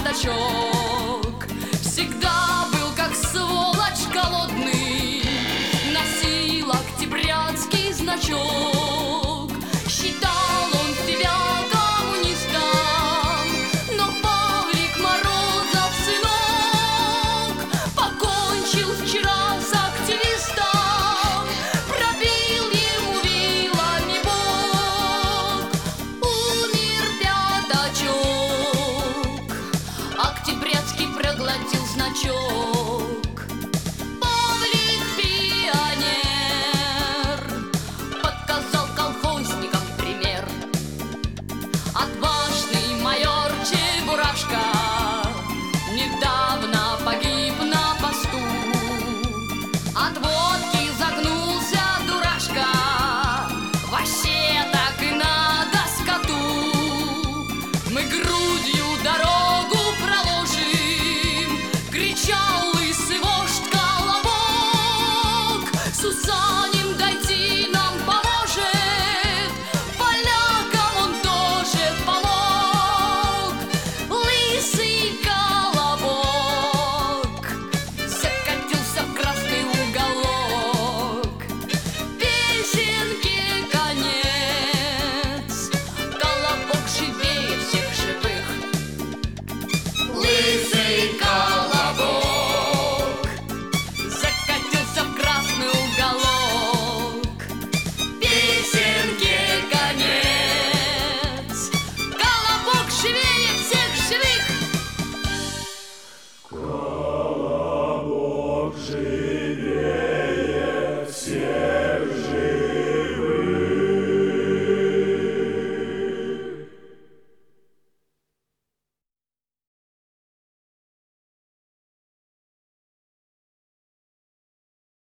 пятачок. Всегда был как сволочь голодный, носил октябрятский значок. Считал он себя коммунистом, но Павлик Морозов, сынок, покончил вчера с активистом, пробил ему вилами бок. Умер пятачок, октябрятский проглотил значок. Павлик пионер показал колхозникам пример. Отважный майор Чебурашка недавно погиб на посту.